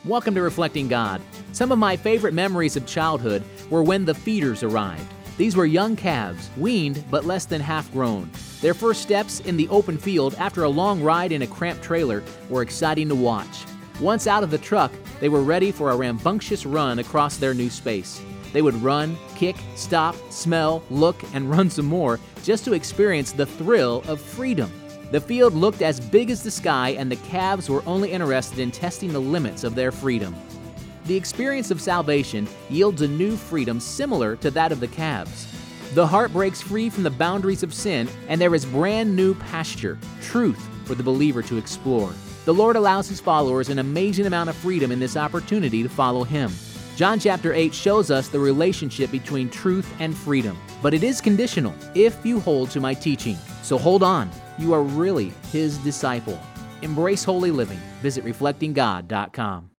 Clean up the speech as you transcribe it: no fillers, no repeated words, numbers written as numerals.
Welcome to Reflecting God. Some of my favorite memories of childhood were when the feeders arrived. These were young calves, weaned but less than half grown. Their first steps in the open field after a long ride in a cramped trailer were exciting to watch. Once out of the truck, they were ready for a rambunctious run across their new space. They would run, kick, stop, smell, look, and run some more just to experience the thrill of freedom. The field looked as big as the sky, and the calves were only interested in testing the limits of their freedom. The experience of salvation yields a new freedom similar to that of the calves. The heart breaks free from the boundaries of sin, and there is brand new pasture, truth, for the believer to explore. The Lord allows His followers an amazing amount of freedom in this opportunity to follow Him. John chapter 8 shows us the relationship between truth and freedom, but it is conditional if you hold to my teaching. So hold on, you are really His disciple. Embrace holy living. Visit reflectinggod.com.